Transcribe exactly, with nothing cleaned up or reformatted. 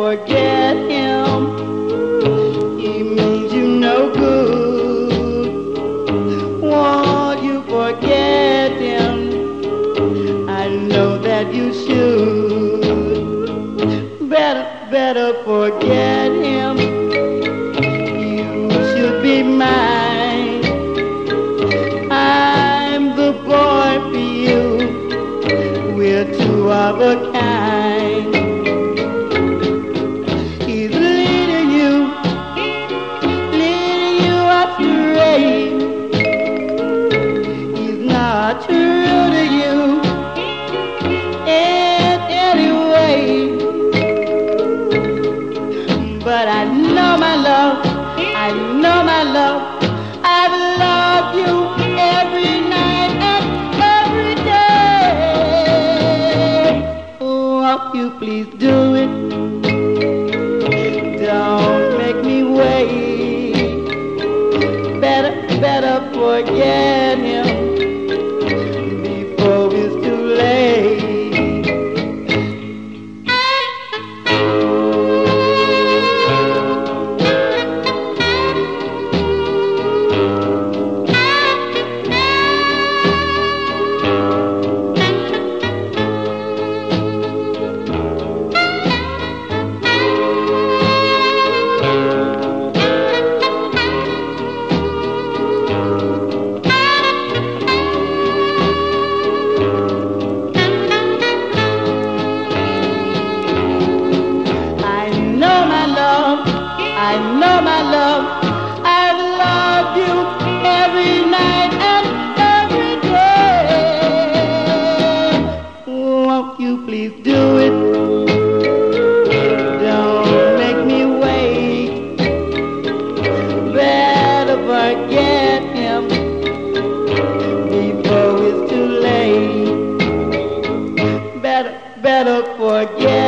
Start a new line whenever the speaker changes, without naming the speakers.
forget him. He means you no good. Won't you forget him? I know that you should. Better, better forget him. You should be mine. I'm the boy for you. We're two of a kind. He's leading you, leading you astray. He's not true to you in any way. But I know my love, I know my love, I've loved you every night and every day. Won't you please do it? Don't make me wait. Better, better forget him before it's too late. I know my love, I've loved you every night and every day. Won't you please do it? Don't make me wait. Better forget him before it's too late. Better, better forget